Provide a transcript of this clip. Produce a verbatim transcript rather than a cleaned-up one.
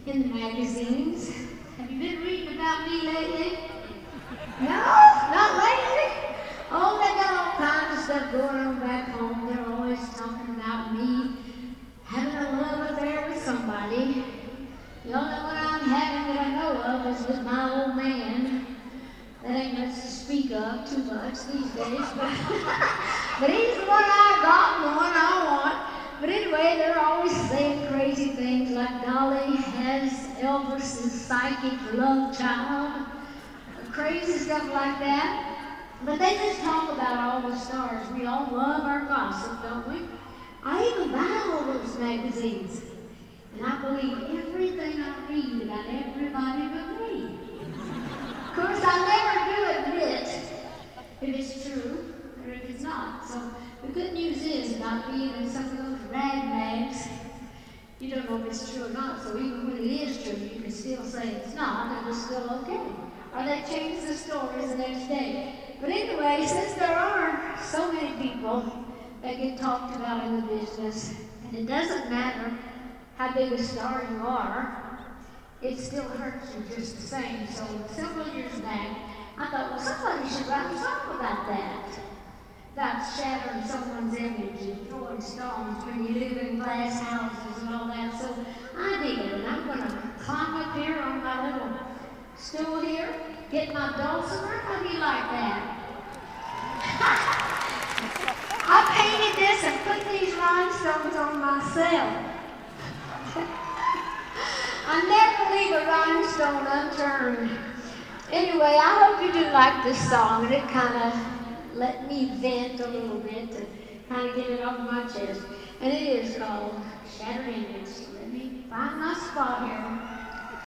in the magazines. Have you been reading about me lately? No, not lately. Oh, they got all kinds of stuff going on back home. They're always talking about me having a love affair with somebody. The only one I'm having that I know of is with my old man. That ain't much to speak of too much these days, but, but he's the one I got and the one I want. But anyway, they're always saying crazy things like Dolly has Elvis's psychic love child, crazy stuff like that. But they just talk about all the stars. We all love our gossip, don't we? I even buy all those magazines. And I believe everything I read about everybody but me. Of course, I never do admit if it's true or if it's not. So the good news is about being in some of those rag mags, you don't know if it's true or not. So even when it is true, you can still say it's not, and it's still okay. Or they change the stories the next day. But anyway, since there are so many people that get talked about in the business, and it doesn't matter how big a star you are, it still hurts you just the same. So several years back, I thought, well, somebody should write a song about that. About shattering someone's image and throwing stones when you live in glass houses and all that. So I did, and I'm going to climb up here on my little stool here, get my dulcimer. How do you like that? I painted this and put these rhinestones on myself. I never leave a rhinestone unturned. Anyway, I hope you do like this song, and it kind of let me vent a little bit to kind of get it off my chest. And it is called Shattered Image. Let me find my spot here.